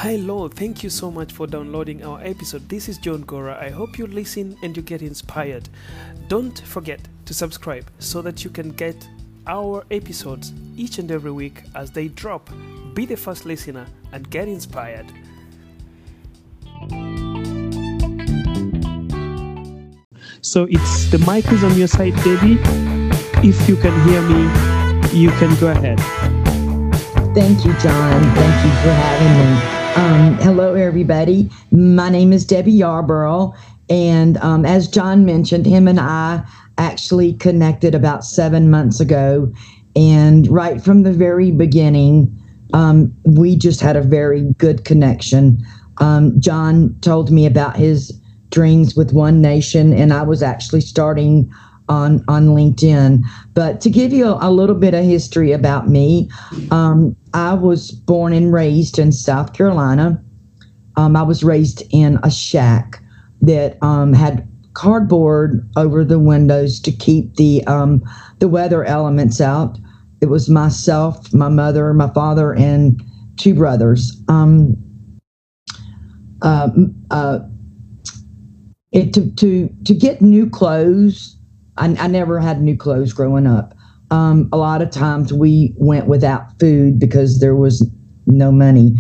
Hello, thank you so much for downloading our episode. This is John Gora. I hope you listen and you get inspired. Don't forget to subscribe so that you can get our episodes each and every week as they drop. Be the first listener and get inspired. So it's the mic is on your side, Debbie. If you can hear me, you can go ahead. Thank you, John. Thank you for having me. Hello, everybody. My name is Debbie Yarborough, and as John mentioned, him and I actually connected about 7 months ago, and right from the very beginning, we just had a very good connection. John told me about his dreams with One Nation, and I was actually starting on LinkedIn. But to give you a little bit of history about me, I was born and raised in South Carolina. I was raised in a shack that had cardboard over the windows to keep the weather elements out. It was myself, my mother, my father, and two brothers. To get new clothes, I never had new clothes growing up. A lot of times we went without food because there was no money.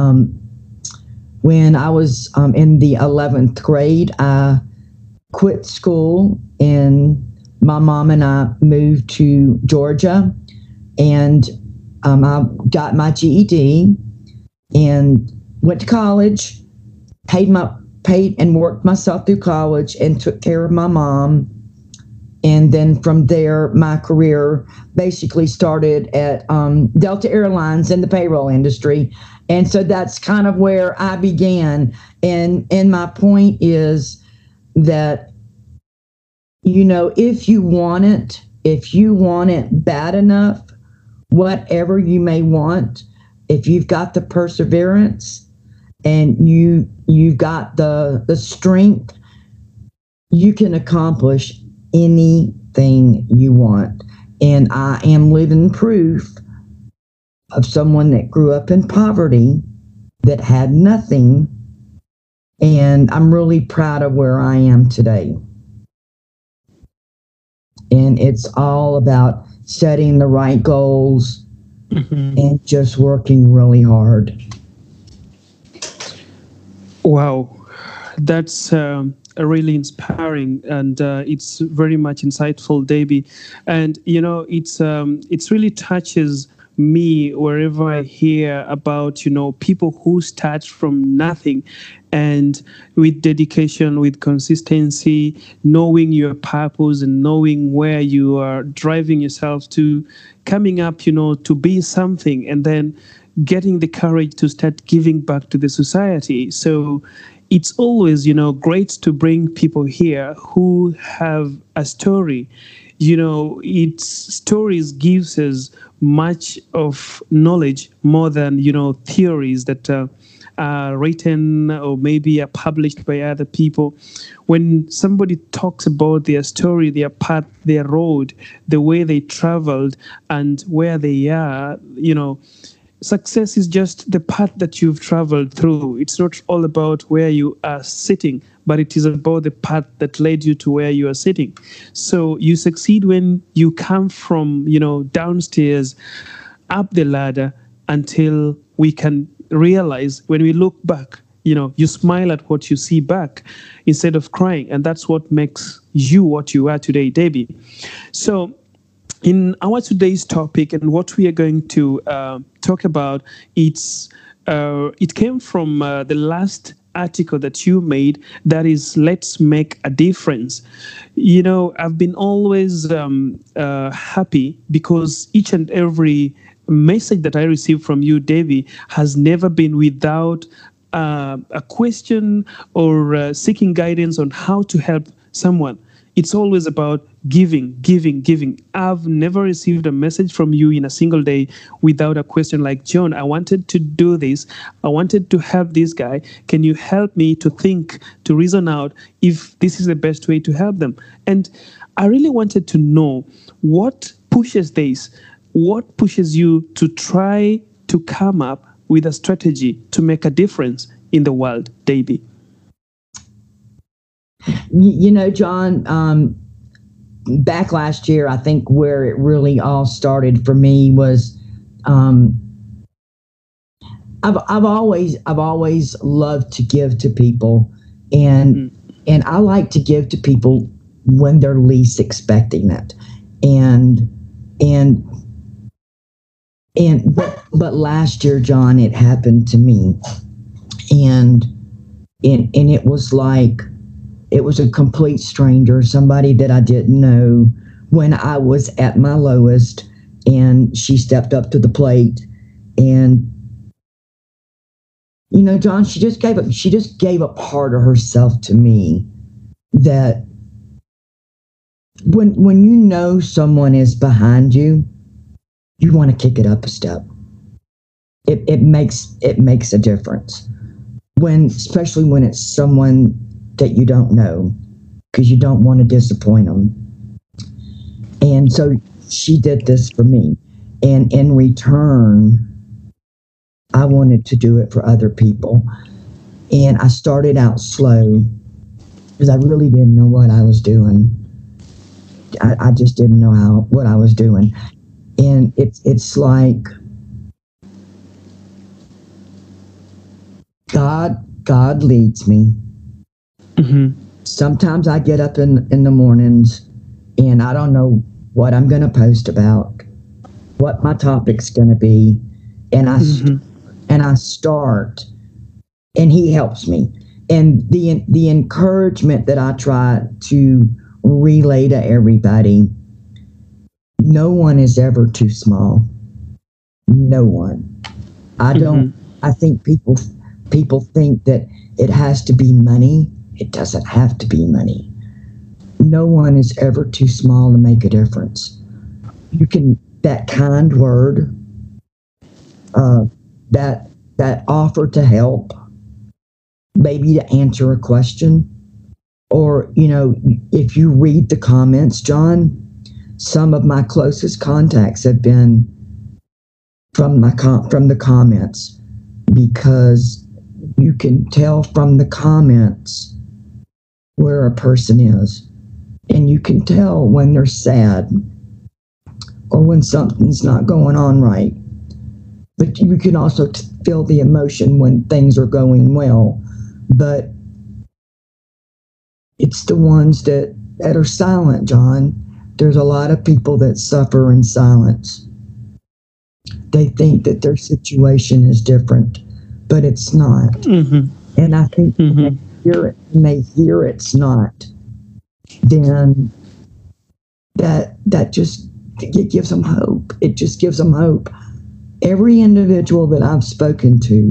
When I was in the 11th grade, I quit school and my mom and I moved to Georgia, and I got my GED and went to college, paid and worked myself through college and took care of my mom. And then from there, my career basically started at Delta Airlines in the payroll industry. And so that's kind of where I began. And my point is that, you know, if you want it bad enough, whatever you may want, if you've got the perseverance and you've got the strength, you can accomplish anything you want. And I am living proof of someone that grew up in poverty, that had nothing, and I'm really proud of where I am today. And it's all about setting the right goals and just working really hard. Wow, that's really inspiring, and it's very much insightful, Debbie. And you know, it's really touches me wherever I hear about, you know, people who start from nothing, and with dedication, with consistency, knowing your purpose and knowing where you are driving yourself to, coming up, you know, to be something, and then getting the courage to start giving back to the society. So it's always, you know, great to bring people here who have a story. You know, its stories gives us much of knowledge more than, you know, theories that are written or maybe are published by other people. When somebody talks about their story, their path, their road, the way they traveled and where they are, you know, success is just the path that you've traveled through. It's not all about where you are sitting, but it is about the path that led you to where you are sitting. So you succeed when you come from, you know, downstairs, up the ladder, until we can realize when we look back, you know, you smile at what you see back instead of crying. And that's what makes you what you are today, Debbie. So in our today's topic and what we are going to talk about, it came from the last article that you made, that is, let's make a difference. You know, I've been always happy because each and every message that I receive from you, Debbie, has never been without a question or seeking guidance on how to help someone. It's always about giving, giving, giving. I've never received a message from you in a single day without a question like, John, I wanted to do this. I wanted to help this guy. Can you help me to think, to reason out if this is the best way to help them? And I really wanted to know what pushes this, what pushes you to try to come up with a strategy to make a difference in the world, Davy? John, back last year, I think where it really all started for me was, I've always loved to give to people, and I like to give to people when they're least expecting it, but last year, John, it happened to me, and it was like, it was a complete stranger, somebody that I didn't know, when I was at my lowest, and she stepped up to the plate, and John, she just gave a part of herself to me that when you know someone is behind you, you want to kick it up a step. It makes a difference, especially when it's someone that you don't know, because you don't want to disappoint them. And so she did this for me, and in return, I wanted to do it for other people. And I started out slow because I really didn't know what I was doing. I just didn't know what I was doing. And it's like God leads me. Mm-hmm. Sometimes I get up in the mornings and I don't know what I'm going to post about, what my topic's going to be. And I start, and he helps me. And the encouragement that I try to relay to everybody, no one is ever too small. No one. I think people think that it has to be money. It doesn't have to be money. No one is ever too small to make a difference. That kind word, that offer to help, maybe to answer a question, or, if you read the comments, John, some of my closest contacts have been from the comments, because you can tell from the comments where a person is, and you can tell when they're sad or when something's not going on right. But you can also feel the emotion when things are going well. But it's the ones that are silent, John. There's a lot of people that suffer in silence. They think that their situation is different, but it's not. Mm-hmm. And I think when they hear it's not, then that just, it gives them hope. It just gives them hope. Every individual that I've spoken to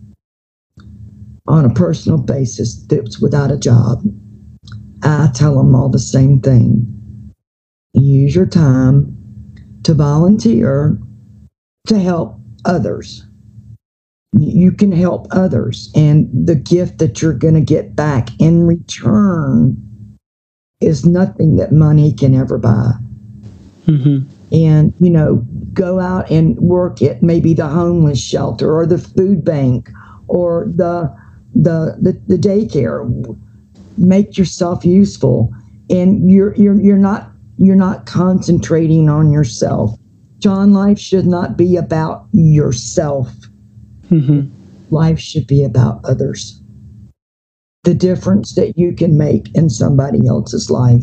on a personal basis that's without a job, I tell them all the same thing. Use your time to volunteer to help others. You can help others, and the gift that you're going to get back in return is nothing that money can ever buy. Mm-hmm. And, go out and work at maybe the homeless shelter or the food bank or the daycare. Make yourself useful, and you're not concentrating on yourself. John, life should not be about yourself. Mm-hmm. Life should be about others. The difference that you can make in somebody else's life.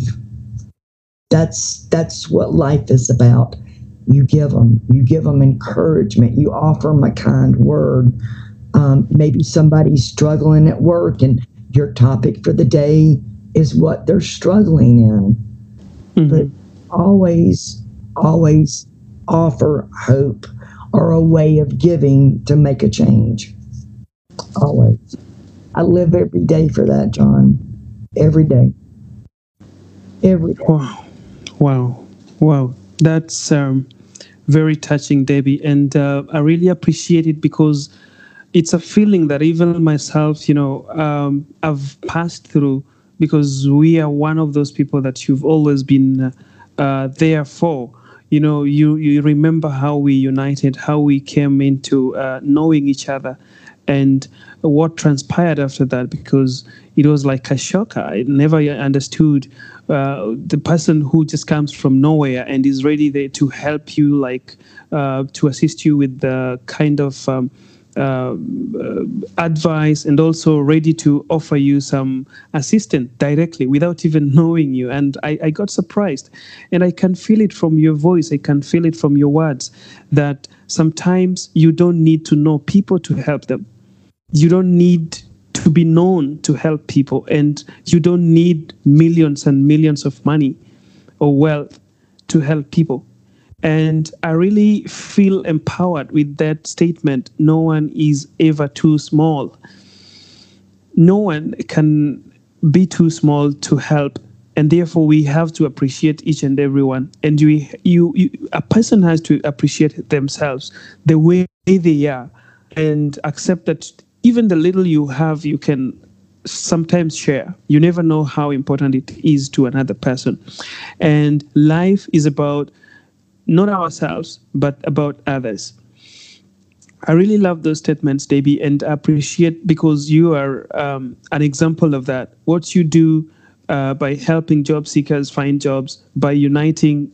That's what life is about. You give them encouragement. You offer them a kind word. Maybe somebody's struggling at work, and your topic for the day is what they're struggling in. Mm-hmm. But always offer hope or a way of giving to make a change. Always. I live every day for that, John. Every day. Every day. Wow. That's very touching, Debbie. And I really appreciate it, because it's a feeling that even myself, I've passed through, because we are one of those people that you've always been there for. you remember how we united, how we came into knowing each other, and what transpired after that, because it was like a shocker. I never understood the person who just comes from nowhere and is ready there to help you, like to assist you with the kind of uh, advice, and also ready to offer you some assistance directly without even knowing you. And I got surprised, and I can feel it from your voice, I can feel it from your words, that sometimes you don't need to know people to help them. You don't need to be known to help people, and you don't need millions and millions of money or wealth to help people. And I really feel empowered with that statement. No one is ever too small. No one can be too small to help. And therefore, we have to appreciate each and every one. And a person has to appreciate themselves the way they are, and accept that even the little you have, you can sometimes share. You never know how important it is to another person. And life is about not ourselves, but about others. I really love those statements, Debbie, and I appreciate, because you are an example of that. What you do by helping job seekers find jobs, by uniting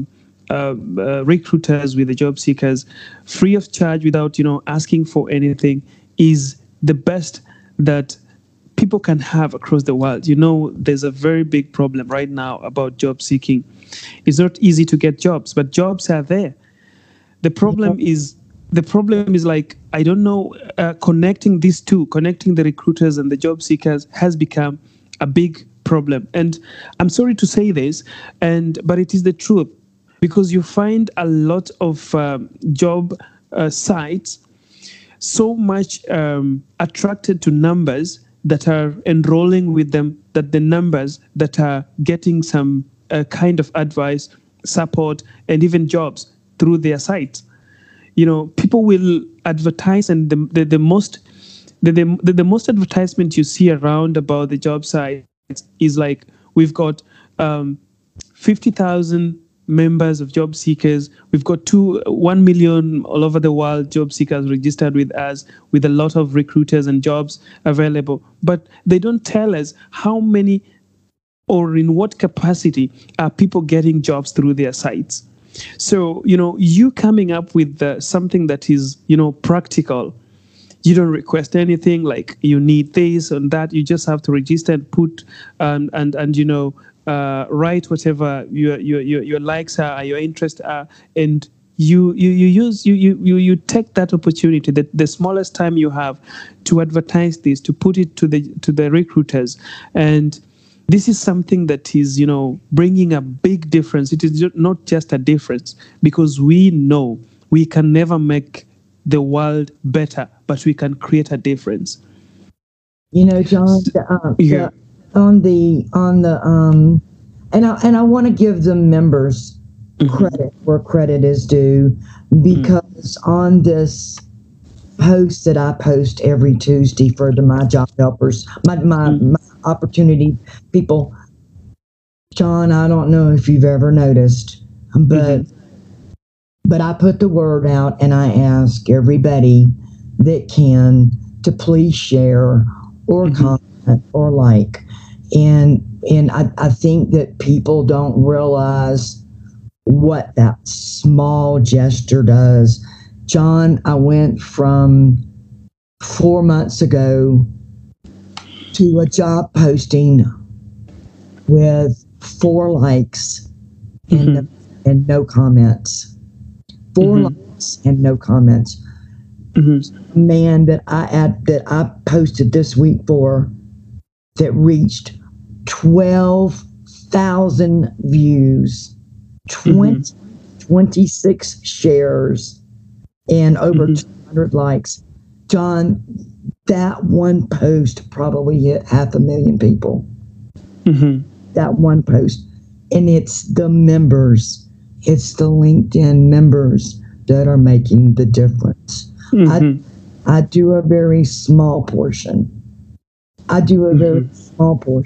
recruiters with the job seekers, free of charge, without asking for anything, is the best that people can have across the world. There's a very big problem right now about job seeking. It's not easy to get jobs, but jobs are there. The problem is like, I don't know, connecting these two, connecting the recruiters and the job seekers, has become a big problem. And I'm sorry to say this, but it is the truth, because you find a lot of job sites so much attracted to numbers that are enrolling with them, that the numbers that are getting some kind of advice, support, and even jobs through their sites. People will advertise, and the most advertisement you see around about the job sites is like, we've got 50,000 members of job seekers. We've got 1 million all over the world job seekers registered with us, with a lot of recruiters and jobs available. But they don't tell us how many or in what capacity are people getting jobs through their sites. So, you coming up with something that is, practical. You don't request anything like you need this and that. You just have to register and put and write whatever your likes are, your interests are, and you take that opportunity, that the smallest time you have, to advertise this, to put it to the recruiters. And this is something that is bringing a big difference. It is not just a difference, because we know we can never make the world better, but we can create a difference. John, Yeah. and I want to give the members credit where credit is due, because on this post that I post every Tuesday for my job helpers, my opportunity people, John, I don't know if you've ever noticed, but I put the word out, and I ask everybody that can to please share or comment or like. And I think that people don't realize what that small gesture does. John, I went from 4 months ago to a job posting with 4 likes and no comments. 4 likes and no comments. Man that I posted this week for, that reached 12,000 views, 26 shares, and over 200 likes. John, that one post probably hit 500,000 people. That one post. And it's the members, it's the LinkedIn members that are making the difference. I do a very small portion. But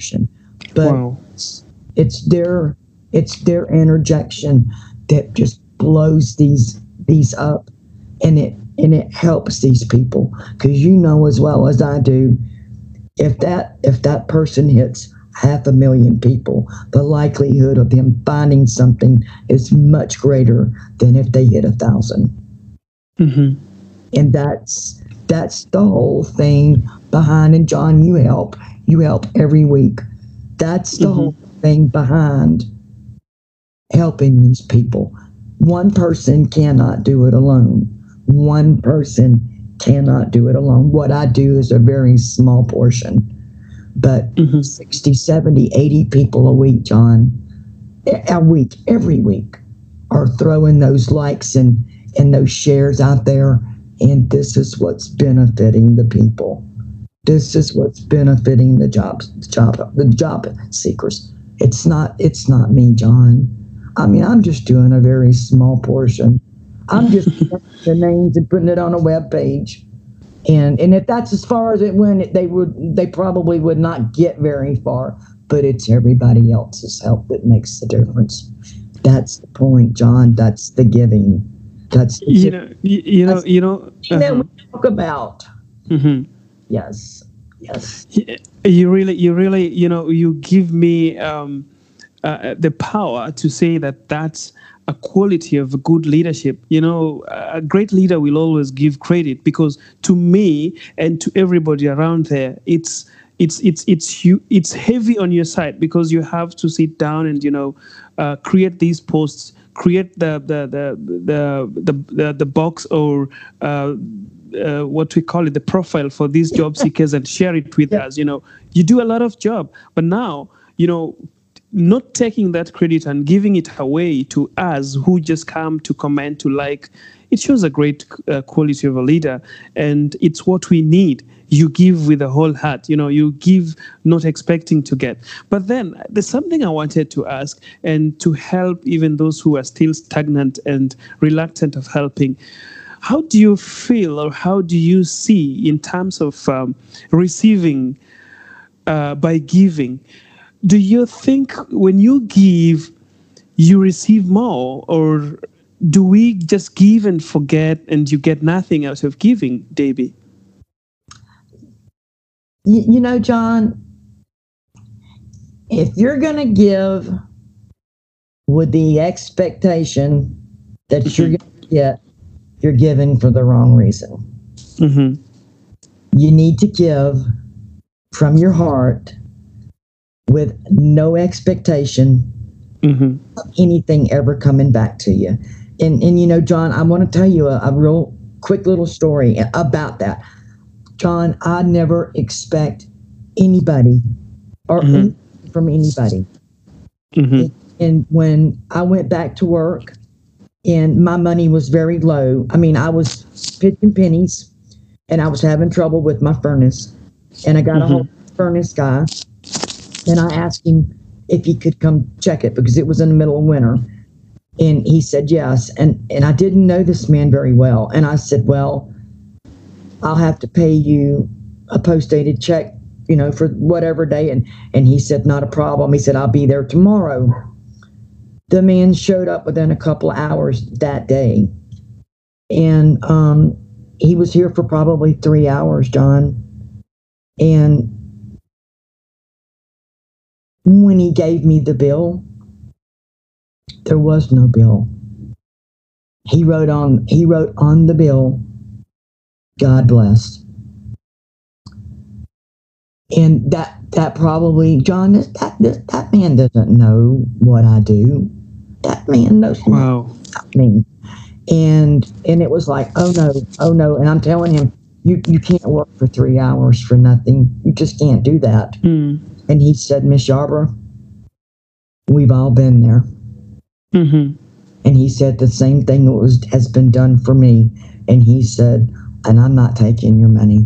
it's their interjection that just blows these up, and it helps these people, because you know as well as I do, if that person hits 500,000 people, the likelihood of them finding something is much greater than if they hit 1,000. Mm-hmm. And that's the whole thing behind. And John, you help every week. That's the whole thing behind helping these people. One person cannot do it alone. One person cannot do it alone. What I do is a very small portion, but 60, 70, 80 people a week, John, every week, are throwing those likes and those shares out there. And this is what's benefiting the people. This is what's benefiting the job seekers. It's not me, John. I mean, I'm just doing a very small portion. I'm just the names and putting it on a web page. And if that's as far as it went, they probably would not get very far. But it's everybody else's help that makes the difference. That's the point, John. That's the giving. That's the that we talk about. Mm-hmm. Yes. You really, you give me the power to say that's a quality of a good leadership. A great leader will always give credit, because to me and to everybody around there, it's heavy on your side, because you have to sit down and create these posts, create the box, or what we call it, the profile for these job seekers, and share it with us. You do a lot of job, but now not taking that credit and giving it away to us who just come to comment, to like, it shows a great quality of a leader, and it's what we need. You give with a whole heart, you give not expecting to get. But then there's something I wanted to ask, and to help even those who are still stagnant and reluctant of helping. How do you feel, or how do you see in terms of receiving by giving? Do you think when you give, you receive more, or do we just give and forget and you get nothing out of giving, Davey? John, if you're going to give with the expectation that you're going to get, you're giving for the wrong reason. Mm-hmm. You need to give from your heart, with no expectation of anything ever coming back to you. And John, I want to tell you a real quick little story about that. John, I never expect anybody or from anybody. And when I went back to work and my money was very low, I mean, I was pitching pennies and I was having trouble with my furnace. And I got a hold of the furnace guy, and I asked him if he could come check it, because it was in the middle of winter. And he said yes. And I didn't know this man very well. And I said, well, I'll have to pay you a post-dated check, for whatever day. And he said, not a problem. He said, I'll be there tomorrow. The man showed up within a couple of hours that day. And he was here for probably 3 hours, John. And when he gave me the bill, there was no bill. He wrote on the bill, God bless. And that probably, John, that man doesn't know what I do. That man knows me. And it was like, oh no. And I'm telling him, you can't work for 3 hours for nothing. You just can't do that. And he said, Miss Yarbrough, we've all been there. And he said the same thing has been done for me. And he said, and I'm not taking your money.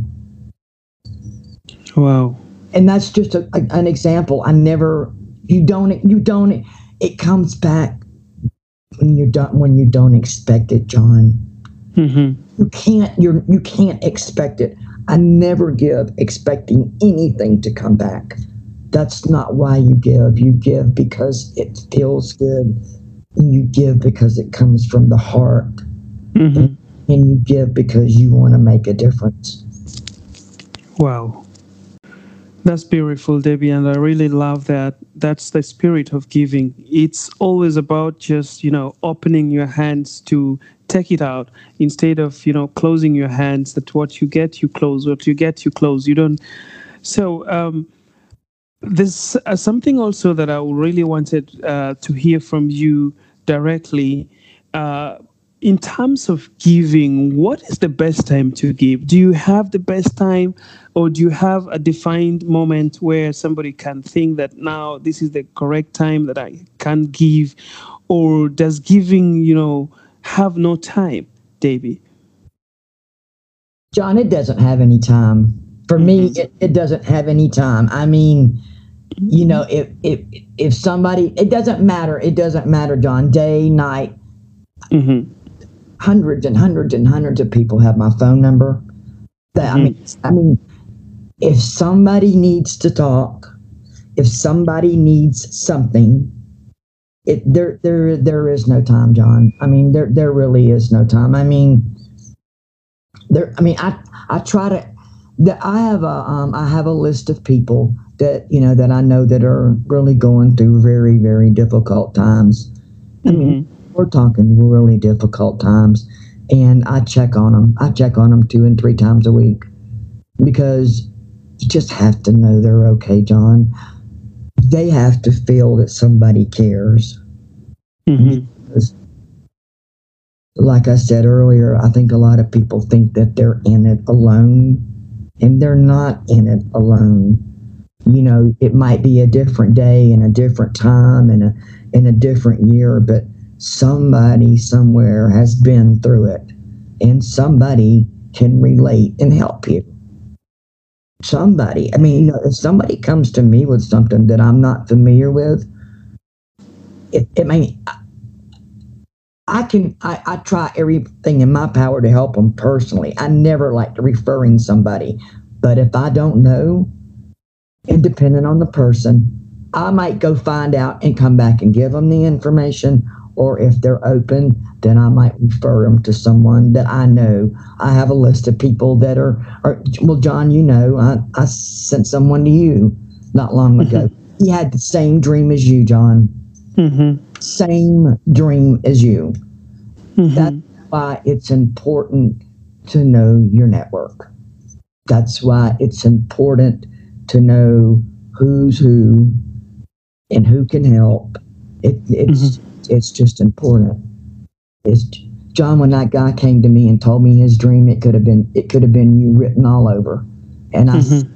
Wow. And that's just an example. It comes back when you don't expect it, John. You can't expect it. I never give expecting anything to come back. That's not why you give. You give because it feels good. and you give because it comes from the heart, Mm-hmm. and you give because you want to make a difference. Wow. That's beautiful, Debbie, and I really love that. That's the spirit of giving. It's always about just, opening your hands to take it out instead of, closing your hands. That what you get, you close. What you get, you close. You don't. So, there's something also that I really wanted to hear from you directly. Uh, in terms of giving, what is the best time to give? Do you have the best time, or do you have a defined moment where somebody can think that now this is the correct time that I can give, or does giving, have no time, Davy? John, it doesn't have any time. For me, Mm-hmm. it doesn't have any time. I mean, if somebody, it doesn't matter. It doesn't matter, John. Day, night, Mm-hmm. hundreds and hundreds and hundreds of people have my phone number. That Mm-hmm. I mean, if somebody needs to talk, if somebody needs something, there is no time, John. I mean, there really is no time. I mean, I try to. I have a list of people that that I know that are really going through very very difficult times. I mean, Mm-hmm. we're talking really difficult times, and I check on them. I check on them 2 and 3 times a week because you just have to know they're okay, John. They have to feel that somebody cares. Mm-hmm. Because, like I said earlier, I think a lot of people think that they're in it alone, and they're not in it alone. It might be a different day and a different time and a different year, but somebody somewhere has been through it, and somebody can relate and help you. Somebody, I mean, if somebody comes to me with something that I'm not familiar with, I mean, I try everything in my power to help them personally. I never like referring somebody, but if I don't know, and depending on the person, I might go find out and come back and give them the information. Or if they're open, then I might refer them to someone that I know. I have a list of people that well, John, I sent someone to you not long ago. He had the same dream as you, John. Mm-hmm. Same dream as you. That's Mm-hmm. why it's important to know your network. That's why it's important to know who's who and who can help. It's just important. It's John. When that guy came to me and told me his dream, it could have been you written all over. And Mm-hmm.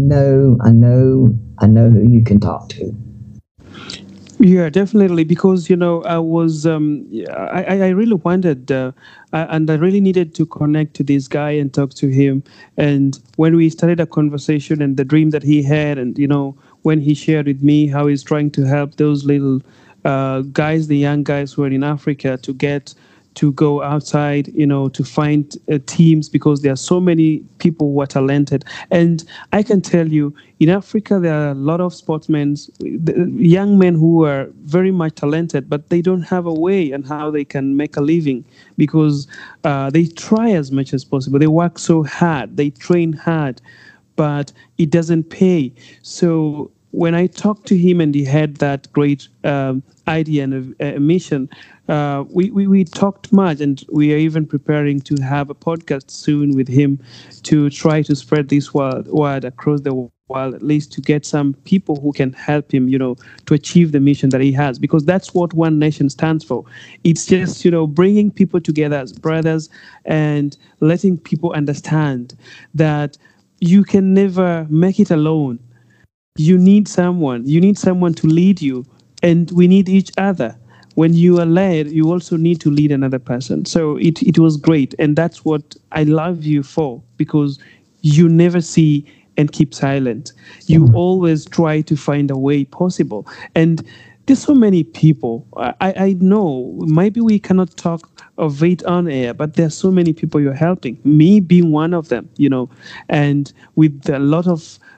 I know who you can talk to. Yeah, definitely. Because I was, yeah, I really wanted, and I really needed to connect to this guy and talk to him. And when we started a conversation and the dream that he had, and when he shared with me how he's trying to help those little guys, the young guys who are in Africa, to get to go outside, to find teams, because there are so many people who are talented. And I can tell you, in Africa, there are a lot of sportsmen, young men who are very much talented, but they don't have a way on how they can make a living, because they try as much as possible. They work so hard, they train hard, but it doesn't pay. So when I talked to him and he had that great idea and a mission, we talked much, and we are even preparing to have a podcast soon with him to try to spread this word across the world, at least to get some people who can help him, to achieve the mission that he has, because that's what One Nation stands for. It's just, bringing people together as brothers and letting people understand that you can never make it alone. You need someone to lead you, and we need each other. When you are led, you also need to lead another person. So it was great, and that's what I love you for, because you never see and keep silent. You always try to find a way possible. And there's so many people. I know maybe we cannot talk of it on air, but there's so many people you're helping, me being one of them, and with a lot of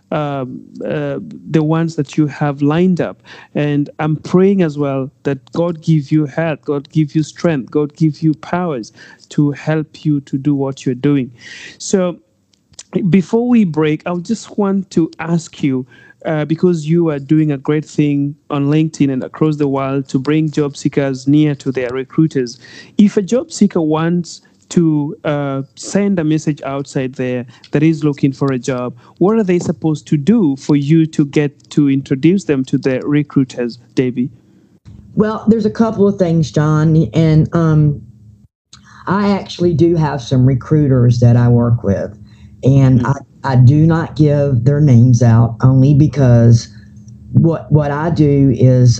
the ones that you have lined up. And I'm praying as well that God give you health, God give you strength, God give you powers to help you to do what you're doing. So before we break, I just want to ask you, because you are doing a great thing on LinkedIn and across the world to bring job seekers near to their recruiters. If a job seeker wants to send a message outside there that is looking for a job, what are they supposed to do for you to get to introduce them to the recruiters, Debbie? Well, there's a couple of things, John, and I actually do have some recruiters that I work with, and I do not give their names out only because what I do is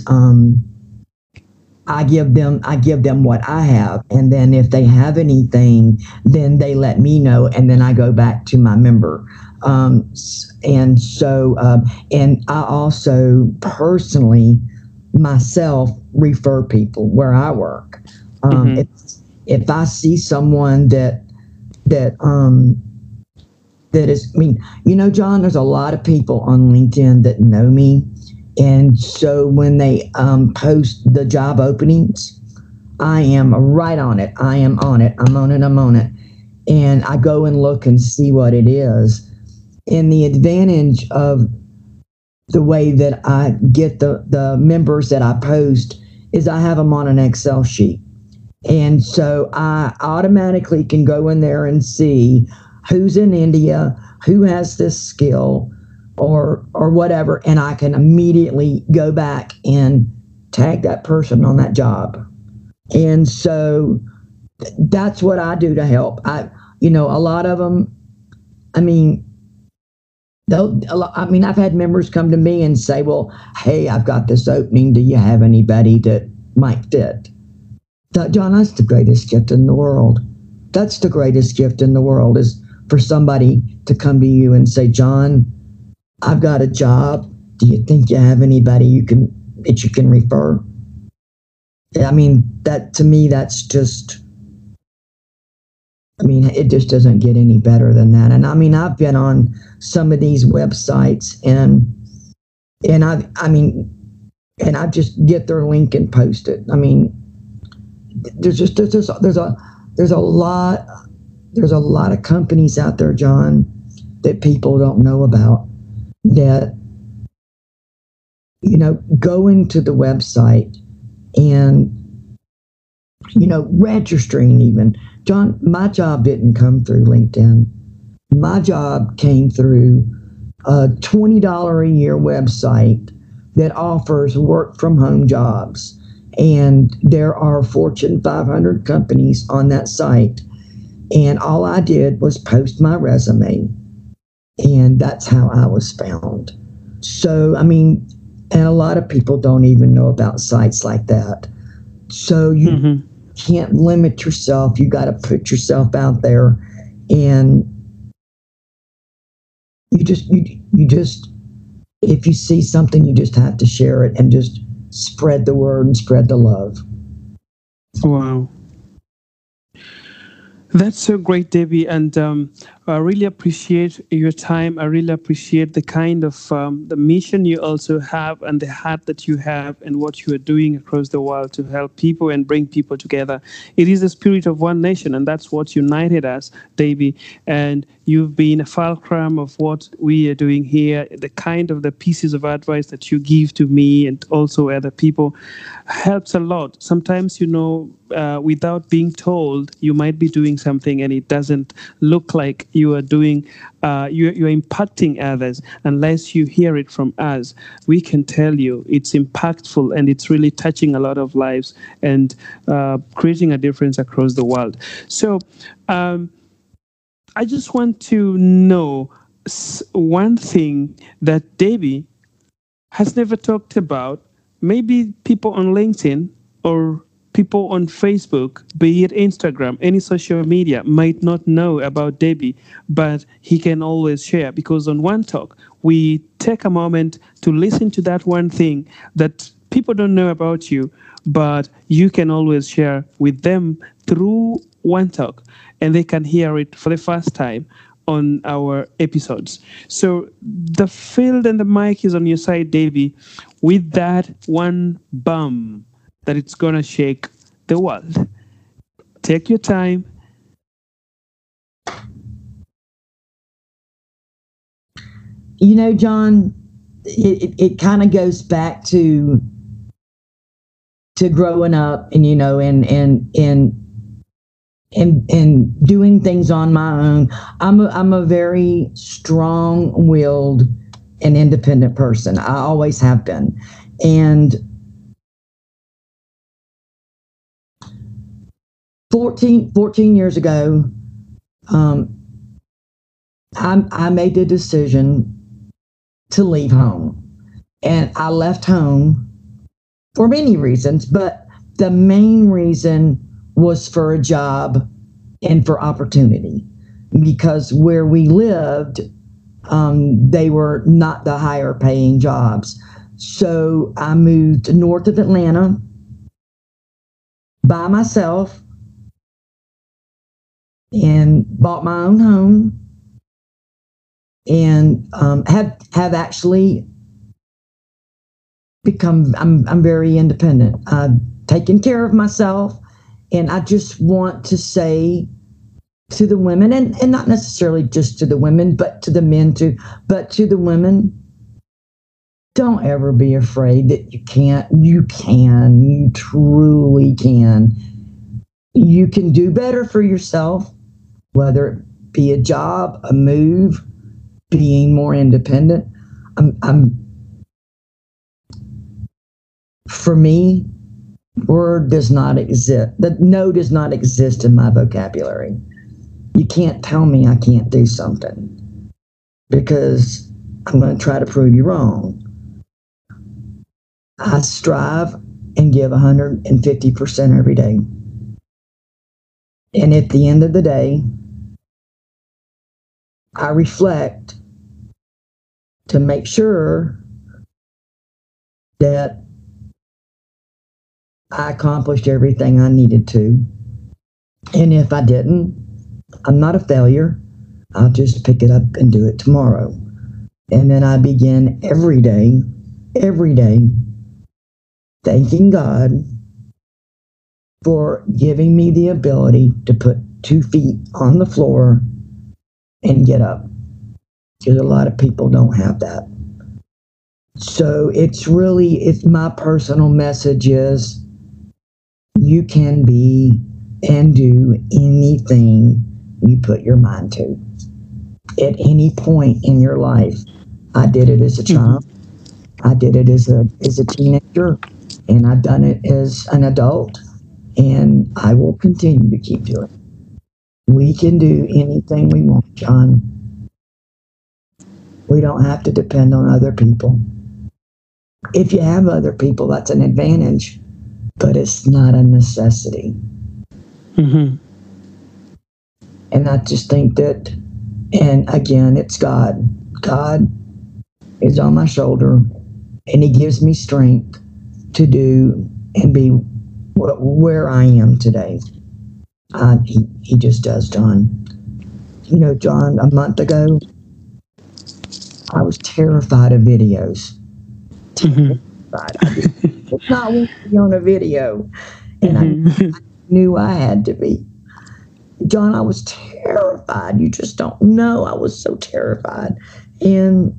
I give them what I have, and then if they have anything, then they let me know, and then I go back to my member. And so and I also personally myself refer people where I work. If I see someone that is, I mean, John, there's a lot of people on LinkedIn that know me. And so when they post the job openings, I am right on it. I am on it. I'm on it. And I go and look and see what it is. And the advantage of the way that I get the members that I post is I have them on an Excel sheet. And so I automatically can go in there and see who's in India, who has this skill or whatever, and I can immediately go back and tag that person on that job. And so that's what I do to help. A lot of them, I've had members come to me and say, well, hey, I've got this opening. Do you have anybody that might fit? John, that's the greatest gift in the world. That's the greatest gift in the world, is for somebody to come to you and say, John, I've got a job. Do you think you have anybody that you can refer? That to me, that's just, it just doesn't get any better than that. And I've been on some of these websites and I just get their link and post it. There's a lot of companies out there, John, that people don't know about, that go into the website and registering. Even, John, my job didn't come through LinkedIn. My job came through a $20 a year website that offers work from home jobs. And there are Fortune 500 companies on that site. And all I did was post my resume. And that's how I was found. So, and a lot of people don't even know about sites like that. So you can't limit yourself. You got to put yourself out there. And you just, if you see something, you just have to share it and just spread the word and spread the love. Wow. That's so great, Debbie, and I really appreciate your time. I really appreciate the kind of the mission you also have and the heart that you have and what you are doing across the world to help people and bring people together. It is the spirit of one nation, and that's what united us, Debbie. And you've been a fulcrum of what we are doing here. The kind of the pieces of advice that you give to me and also other people helps a lot. Sometimes, without being told, you might be doing something and it doesn't look like you are doing, you're impacting others. Unless you hear it from us, we can tell you it's impactful and it's really touching a lot of lives and creating a difference across the world. So I just want to know one thing that Debbie has never talked about. Maybe people on LinkedIn or people on Facebook, be it Instagram, any social media, might not know about Debbie, but he can always share, because on One Talk, we take a moment to listen to that one thing that people don't know about you, but you can always share with them through One Talk, and they can hear it for the first time on our episodes. So the field and the mic is on your side, Davey, with that one bum that it's gonna shake the world. Take your time. You know, John, it kind of goes back to growing up, and and doing things on my own. I'm a very strong-willed and independent person. I always have been. And 14 years ago, I made the decision to leave home. And I left home for many reasons, but the main reason was for a job and for opportunity, because where we lived, they were not the higher paying jobs. So I moved north of Atlanta by myself and bought my own home, and have actually become, I'm very independent. I've taken care of myself, and I just want to say to the women, and not necessarily just to the women, but to the men too, but to the women, don't ever be afraid that you can't. You can. You truly can. You can do better for yourself, whether it be a job, a move, being more independent. For me, word does not exist. The no does not exist in my vocabulary. You can't tell me I can't do something, because I'm going to try to prove you wrong. I strive and give 150% every day. And at the end of the day, I reflect to make sure that I accomplished everything I needed to. And if I didn't, I'm not a failure. I'll just pick it up and do it tomorrow. And then I begin every day, thanking God for giving me the ability to put 2 feet on the floor and get up. Because a lot of people don't have that. So it's my personal message is, you can be and do anything you put your mind to. At any point in your life. I did it as a child. I did it as a teenager, and I've done it as an adult, and I will continue to keep doing it. We can do anything we want, John. We don't have to depend on other people. If you have other people, that's an advantage, but it's not a necessity. Mm-hmm. And I just think that, and again, it's God. God is on my shoulder, and He gives me strength to do and be where I am today. He just does, John. You know, John, a month ago, I was terrified of videos. Terrified. I did not want to be on a video, and I knew I had to be. John, I was terrified. You just don't know. I was so terrified. And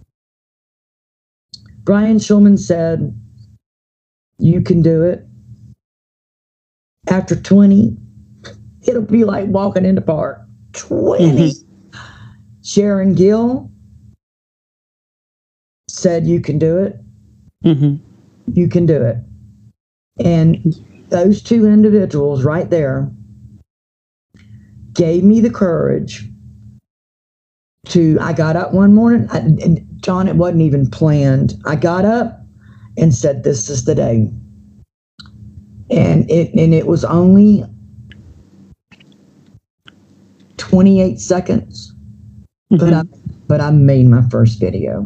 Brian Shulman said, you can do it. After 20, it'll be like walking in the park. 20. Sharon Gill said, you can do it. You can do it. And those 2 individuals right there gave me the courage I got up one morning, and John, it wasn't even planned. I got up and said, this is the day. And it was only 28 seconds, but I made my first video.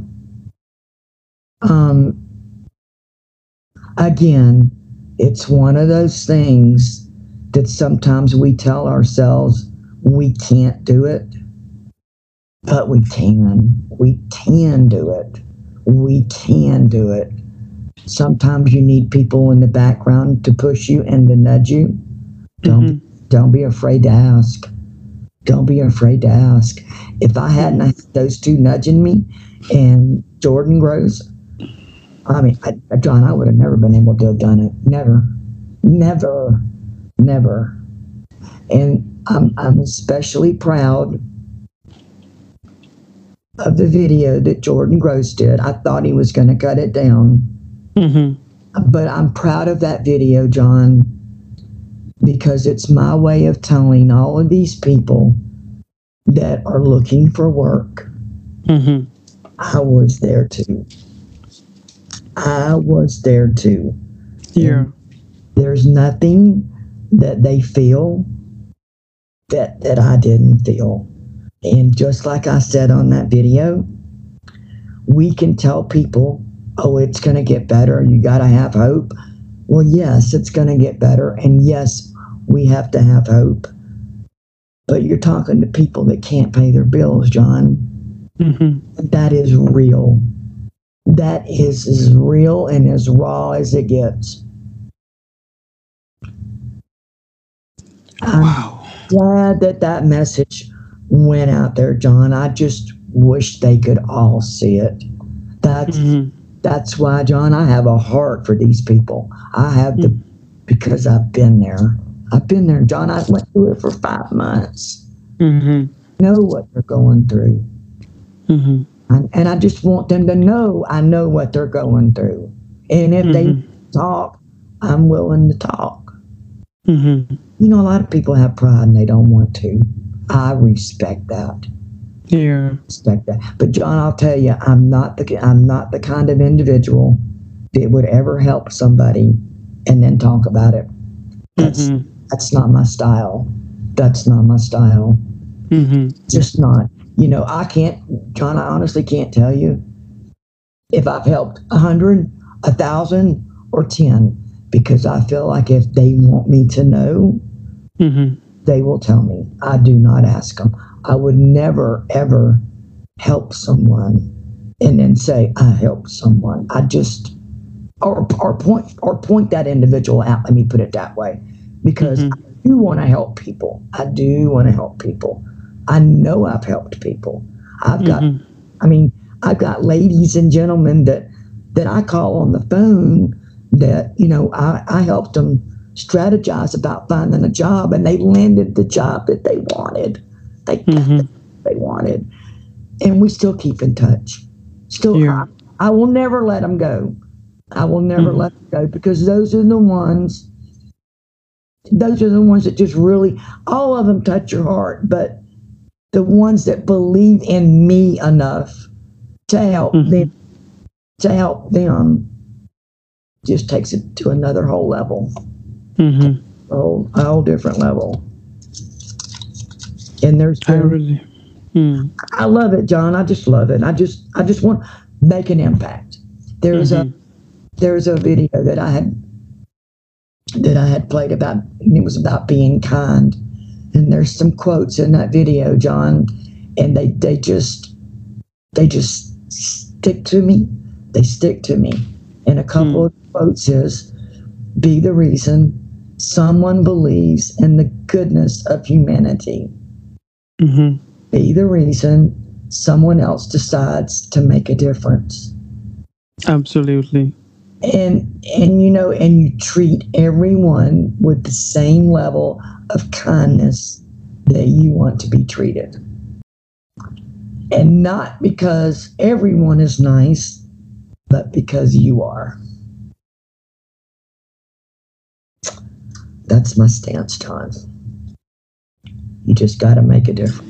Again, it's one of those things that sometimes we tell ourselves we can't do it. but we can. We can do it. We can do it. Sometimes you need people in the background to push you and to nudge you. Don't don't be afraid to ask. Don't be afraid to ask. If I hadn't had those two nudging me and Jordan Gross, I mean, John, I would have never been able to have done it. Never, never, never. And I'm especially proud of the video that Jordan Gross did. I thought he was going to cut it down. But I'm proud of that video, John, because it's my way of telling all of these people that are looking for work. I was there too. I was there too. Yeah. And there's nothing that they feel that I didn't feel. And just like I said on that video, we can tell people, oh, it's going to get better. You got to have hope. Well, yes, it's going to get better. And yes, we have to have hope. But you're talking to people that can't pay their bills, John. That is real. That is as real and as raw as it gets. Wow. I'm glad that message went out there, John. I just wish they could all see it. That's why, John, I have a heart for these people. I have because I've been there. I've been there, John. I went through it for 5 months. Know what they're going through. And I just want them to know I know what they're going through. And if they talk, I'm willing to talk. You know, a lot of people have pride and they don't want to. I respect that. Yeah. Respect that. But John, I'll tell you, I'm not the kind of individual that would ever help somebody and then talk about it. That's not my style. That's not my style. Just not. You know, I can't, John, I honestly can't tell you if I've helped 100, 1,000, or 10, because I feel like if they want me to know, they will tell me. I do not ask them. I would never, ever help someone and then say, I helped someone. I just, or point that individual out. Let me put it that way, because I do want to help people. I do want to help people. I know I've helped people. I've got, I've got ladies and gentlemen that I call on the phone that, you know, I helped them strategize about finding a job, and they landed the job that they wanted. They wanted, and we still keep in touch. I will never let them go. I will never let them go, because those are the ones that just really, all of them touch your heart, but the ones that believe in me enough to help them, just takes it to another whole level, a whole different level. And there's I love it, John. I just love it. I just want to make an impact. There's a video that I had played about, and it was about being kind. And there's some quotes in that video, John, and they just stick to me. They stick to me. And a couple of quotes is, be the reason someone believes in the goodness of humanity. Be the reason someone else decides to make a difference. Absolutely. And you know, and you treat everyone with the same level of kindness that you want to be treated. And not because everyone is nice, but because you are. That's my stance, John. You just got to make a difference.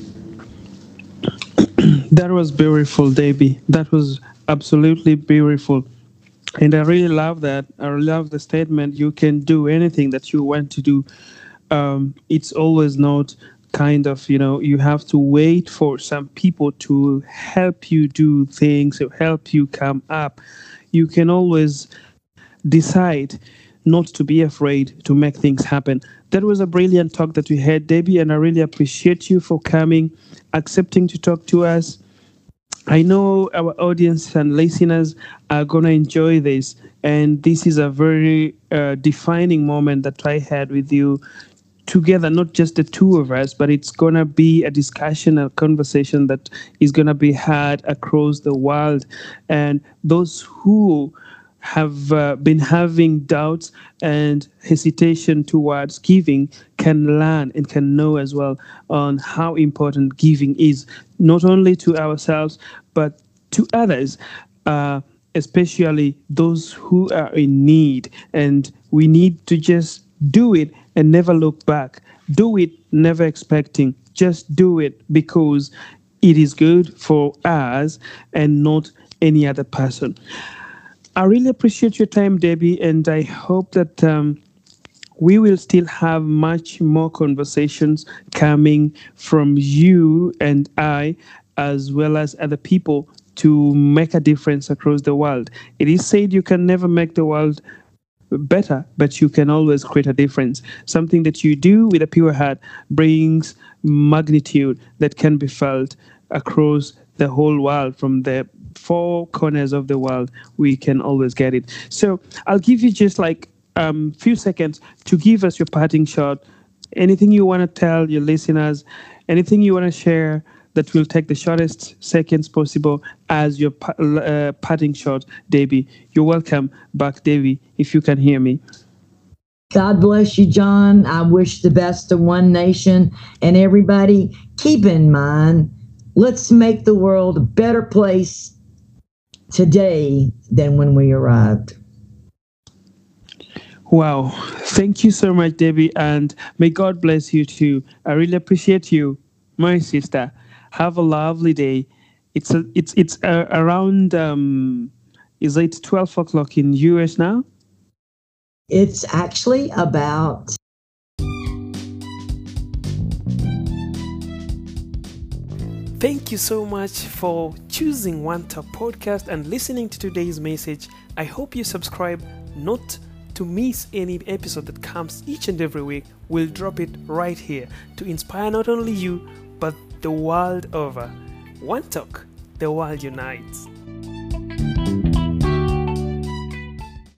That was beautiful, Davey. That was absolutely beautiful. And I really love that. I love the statement, you can do anything that you want to do. It's always not kind of, you know, you have to wait for some people to help you do things, to help you come up. You can always decide not to be afraid to make things happen. That was a brilliant talk that we had, Debbie, and I really appreciate you for coming accepting to talk to us. I know our audience and listeners are going to enjoy this. And this is a very defining moment that I had with you together, not just the two of us, but it's going to be a discussion, a conversation that is going to be had across the world. And those who have been having doubts and hesitation towards giving can learn and can know as well on how important giving is, not only to ourselves, but to others. Especially those who are in need. And we need to just do it and never look back. Do it never expecting. Just do it because it is good for us and not any other person. I really appreciate your time, Debbie, and I hope that we will still have much more conversations coming from you and I, as well as other people, to make a difference across the world. It is said you can never make the world better, but you can always create a difference. Something that you do with a pure heart brings magnitude that can be felt across the whole world. From the four corners of the world, we can always get it. So I'll give you just like few seconds to give us your parting shot. Anything you want to tell your listeners, anything you want to share, that will take the shortest seconds possible as your parting shot, Debbie. You're welcome back, Debbie, if you can hear me. God bless you, John. I wish the best of One Nation. And everybody, keep in mind, let's make the world a better place today than when we arrived. Wow. Thank you so much, Debbie. And may God bless you too. I really appreciate you, my sister. Have a lovely day. It's around is it 12 o'clock in US now? It's actually about. Thank you so much for choosing One Talk Podcast and listening to today's message. I hope you subscribe not to miss any episode that comes each and every week. We'll drop it right here to inspire not only you, but the world over. One Talk, the world unites.